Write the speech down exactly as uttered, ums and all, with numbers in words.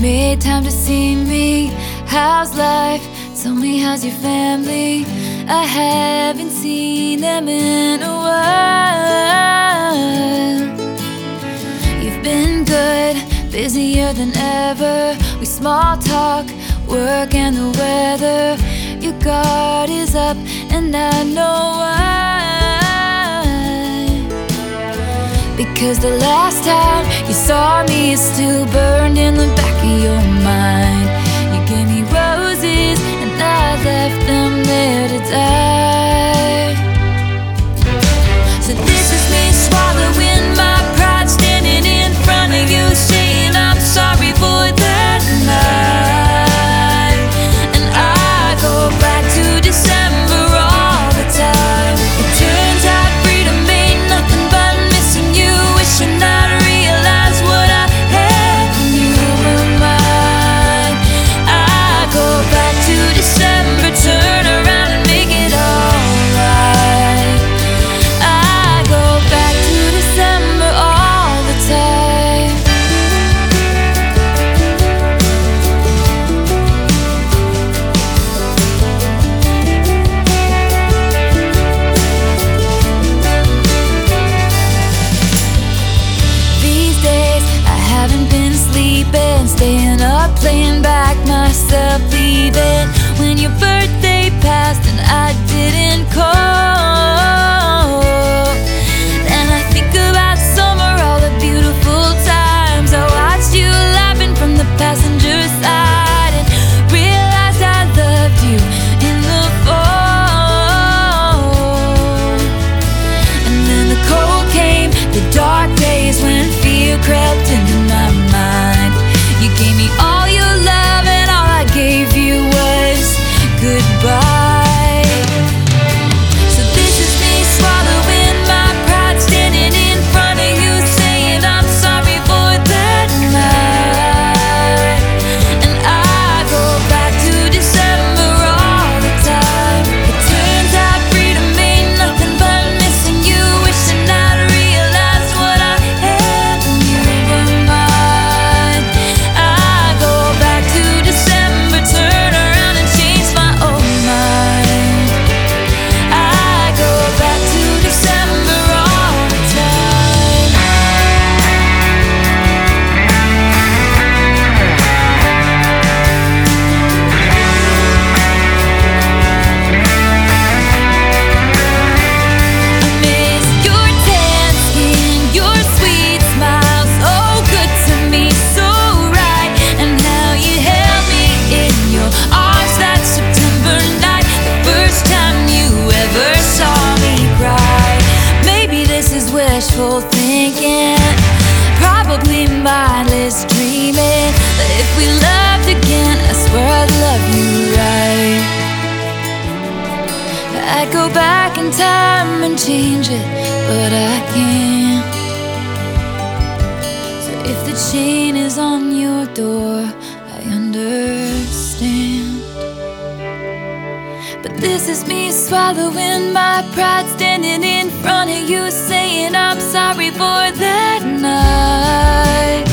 made time to see me. How's life? Tell me, how's your family? I haven't seen them in a while. You've been good, busier than ever. We small talk, work and the weather. Your guard is up and I know why. Because the last time you saw me is still burned in the back of your mind. You gave me roses and I left them there to die. So this is me swallowing my pride, standing in front of you saying I'm sorry for that night. And I go back to December all the time. It turns out freedom ain't nothing but missing you, wishing I'd realized what I had when you were mine. I go back to December, turn around and make it alright. I go back to December all the time. These days I haven't been sleeping, staying up, playing back myself, leaving when your birthday passed and I didn't call. And I think about summer, all the beautiful times I watched you laughing from the passenger side, and realized I loved you in the fall. And then the cold came, the dark days when fear crept into my mind. You gave me all your love and all I gave you was goodbye. So this is me swallowing my pride, standing in front of you saying I'm sorry for that night. And I go back to December all the time. It turns out freedom ain't nothing but missing you, wishing I'd realized what I had when you were mine. I go back to December, turn around and change my own mind. I go back to December all the time. I miss your tan skin, your sweet smile, so good to me, so right. And how you held me in your arms that September night, the first time you ever saw me cry. Maybe this is wishful thinking, probably mindless dreaming, but if we loved again, I swear I'd love you right. I'd go back in time and change it, but I can't. So if the chain is on your door, I understand. But this is me swallowing my pride, standing in front of you saying I'm sorry for that night.